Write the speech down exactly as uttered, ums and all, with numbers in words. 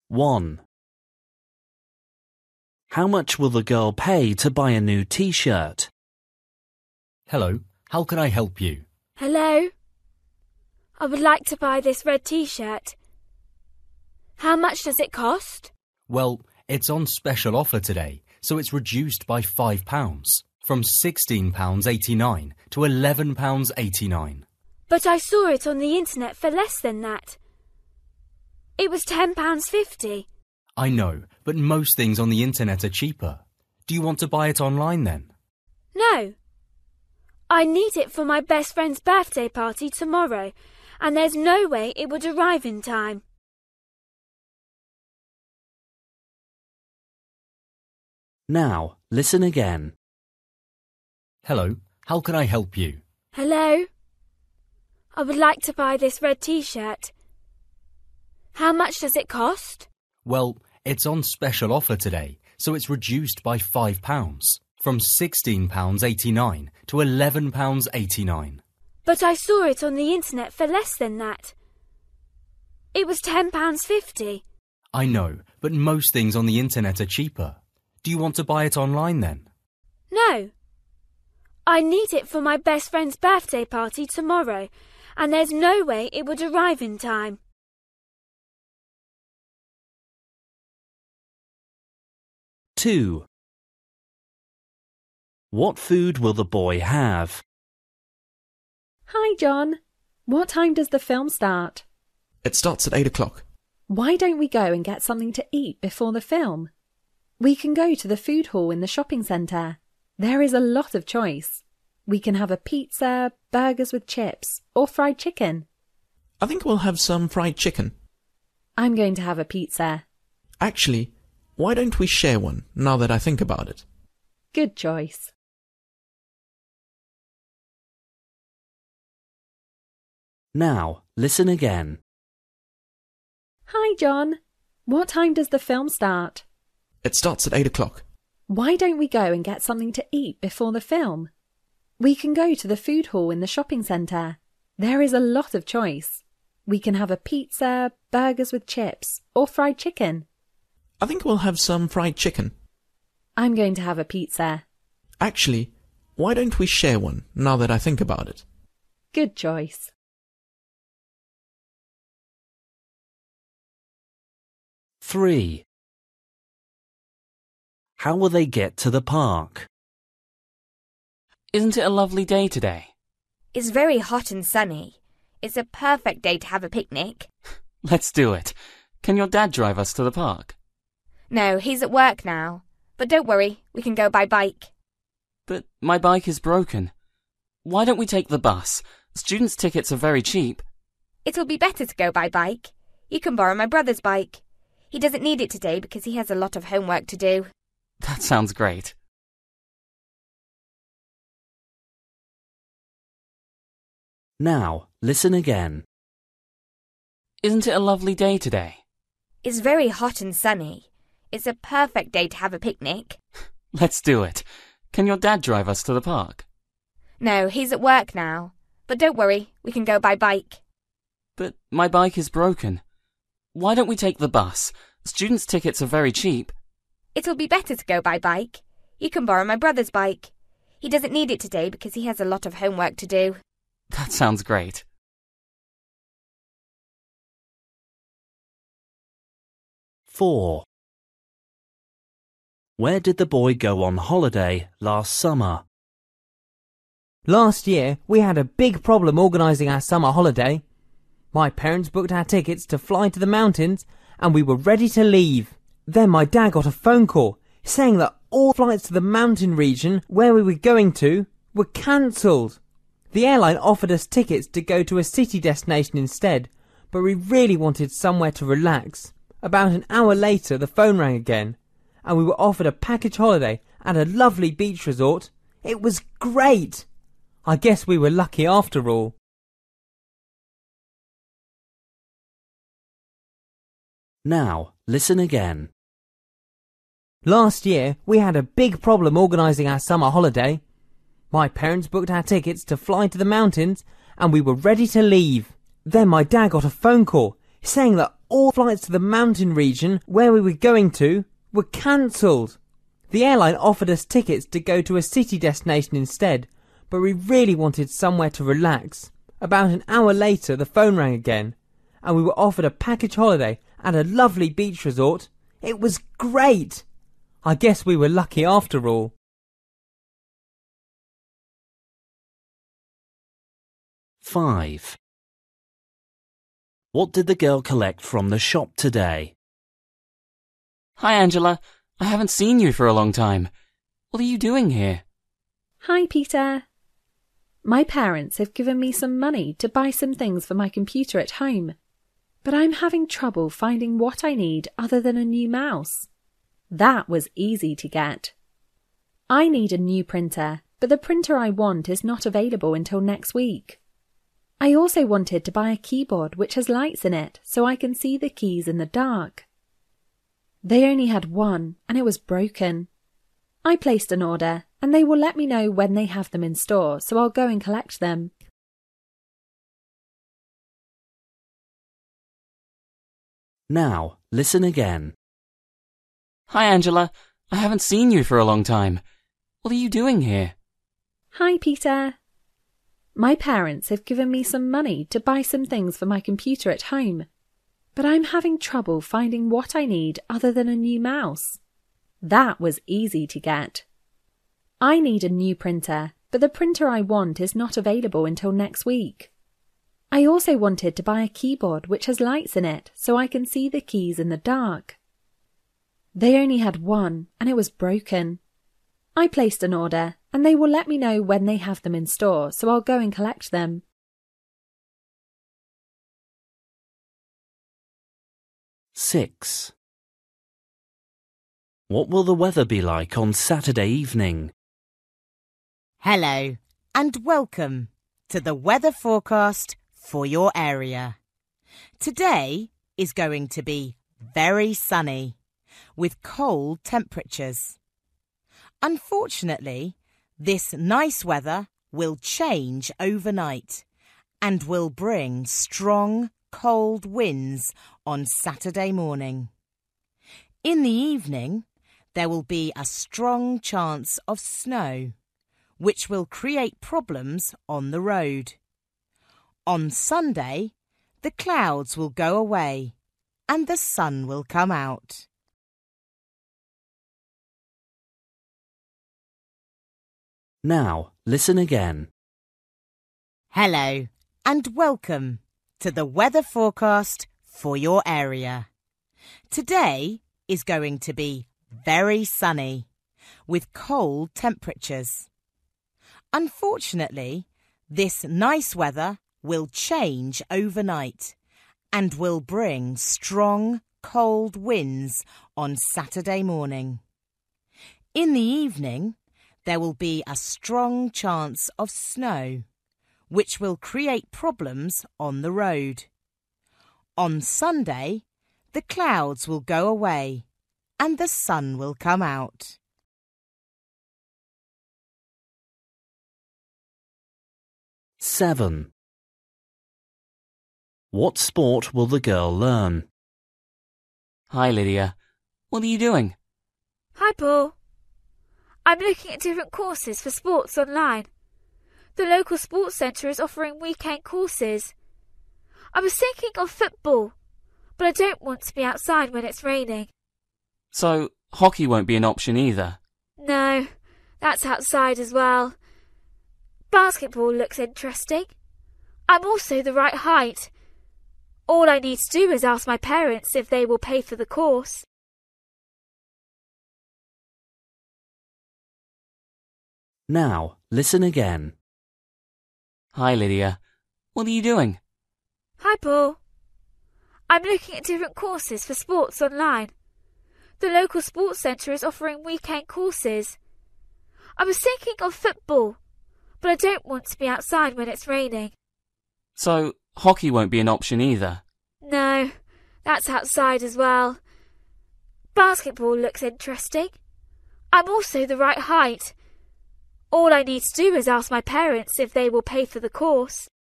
one. How much will the girl pay to buy a new t-shirt? Hello, how can I help you? Hello? I would like to buy this red t-shirt. How much does it cost? Well, it's on special offer today, so it's reduced by five pounds, from sixteen pounds eighty-nine to eleven pounds eighty-nine. But I saw it on the internet for less than that. It was ten pounds fifty. I know, but most things on the internet are cheaper. Do you want to buy it online then? No. I need it for my best friend's birthday party tomorrow, and there's no way it would arrive in time. Now, listen again. Hello, how can I help you? Hello? I would like to buy this red t-shirt. How much does it cost? Well, it's on special offer today, so it's reduced by five pounds, from sixteen pounds eighty-nine to eleven pounds eighty-nine. But I saw it on the internet for less than that. It was ten pounds fifty. I know, but most things on the internet are cheaper. Do you want to buy it online then? No. I need it for my best friend's birthday party tomorrow, and there's no way it would arrive in time. two. What food will the boy have? Hi, John. What time does the film start? It starts at eight o'clock. Why don't we go and get something to eat before the film? We can go to the food hall in the shopping centre. There is a lot of choice. We can have a pizza, burgers with chips, or fried chicken. I think we'll have some fried chicken. I'm going to have a pizza. Actually, why don't we share one, now that I think about it? Good choice. Now, listen again. Hi, John. What time does the film start? It starts at eight o'clock. Why don't we go and get something to eat before the film? We can go to the food hall in the shopping centre. There is a lot of choice. We can have a pizza, burgers with chips, or fried chicken. I think we'll have some fried chicken. I'm going to have a pizza. Actually, why don't we share one, now that I think about it? Good choice. three. How will they get to the park? Isn't it a lovely day today? It's very hot and sunny. It's a perfect day to have a picnic. Let's do it. Can your dad drive us to the park? No, he's at work now. But don't worry, we can go by bike. But my bike is broken. Why don't we take the bus? Students' tickets are very cheap. It'll be better to go by bike. You can borrow my brother's bike. He doesn't need it today because he has a lot of homework to do. That sounds great. Now, listen again. Isn't it a lovely day today? It's very hot and sunny. It's a perfect day to have a picnic. Let's do it. Can your dad drive us to the park? No, he's at work now. But don't worry, we can go by bike. But my bike is broken. Why don't we take the bus? Students' tickets are very cheap. It'll be better to go by bike. You can borrow my brother's bike. He doesn't need it today because he has a lot of homework to do. That sounds great. four. Where did the boy go on holiday last summer? Last year, we had a big problem organising our summer holiday. My parents booked our tickets to fly to the mountains and we were ready to leave. Then my dad got a phone call saying that all flights to the mountain region where we were going to were cancelled. The airline offered us tickets to go to a city destination instead, but we really wanted somewhere to relax. About an hour later, the phone rang again, and we were offered a package holiday at a lovely beach resort. It was great! I guess we were lucky after all. Now, listen again. Last year, we had a big problem organising our summer holiday. My parents booked our tickets to fly to the mountains and we were ready to leave. Then my dad got a phone call saying that all flights to the mountain region where we were going to were cancelled. The airline offered us tickets to go to a city destination instead, but we really wanted somewhere to relax. About an hour later, the phone rang again, and we were offered a package holiday at a lovely beach resort. It was great. I guess we were lucky after all. five. What did the girl collect from the shop today? Hi, Angela. I haven't seen you for a long time. What are you doing here? Hi, Peter. My parents have given me some money to buy some things for my computer at home, but I'm having trouble finding what I need other than a new mouse. That was easy to get. I need a new printer, but the printer I want is not available until next week. I also wanted to buy a keyboard which has lights in it so I can see the keys in the dark. They only had one and it was broken. I placed an order and they will let me know when they have them in store, so I'll go and collect them. Now, listen again. Hi, Angela. I haven't seen you for a long time. What are you doing here? Hi, Peter. My parents have given me some money to buy some things for my computer at home, but I'm having trouble finding what I need other than a new mouse. That was easy to get. I need a new printer, but the printer I want is not available until next week. I also wanted to buy a keyboard which has lights in it so I can see the keys in the dark. They only had one and it was broken. I placed an order and they will let me know when they have them in store, so I'll go and collect them. six. What will the weather be like on Saturday evening? Hello and welcome to the weather forecast for your area. Today is going to be very sunny with cold temperatures. Unfortunately, this nice weather will change overnight and will bring strong, cold winds on Saturday morning. In the evening, there will be a strong chance of snow, which will create problems on the road. On Sunday, the clouds will go away and the sun will come out. Now, listen again. Hello and welcome to the weather forecast for your area. Today is going to be very sunny with cold temperatures. Unfortunately, this nice weather will change overnight and will bring strong, cold winds on Saturday morning. In the evening, there will be a strong chance of snow, which will create problems on the road. On Sunday, the clouds will go away and the sun will come out. seven. What sport will the girl learn? Hi, Lydia. What are you doing? Hi, Paul. I'm looking at different courses for sports online. The local sports centre is offering weekend courses. I was thinking of football, but I don't want to be outside when it's raining. So, hockey won't be an option either? No, that's outside as well. Basketball looks interesting. I'm also the right height. All I need to do is ask my parents if they will pay for the course. Now, listen again. Hi, Lydia. What are you doing? Hi, Paul. I'm looking at different courses for sports online. The local sports centre is offering weekend courses. I was thinking of football, but I don't want to be outside when it's raining. So, hockey won't be an option either? No, that's outside as well. Basketball looks interesting. I'm also the right height. All I need to do is ask my parents if they will pay for the course.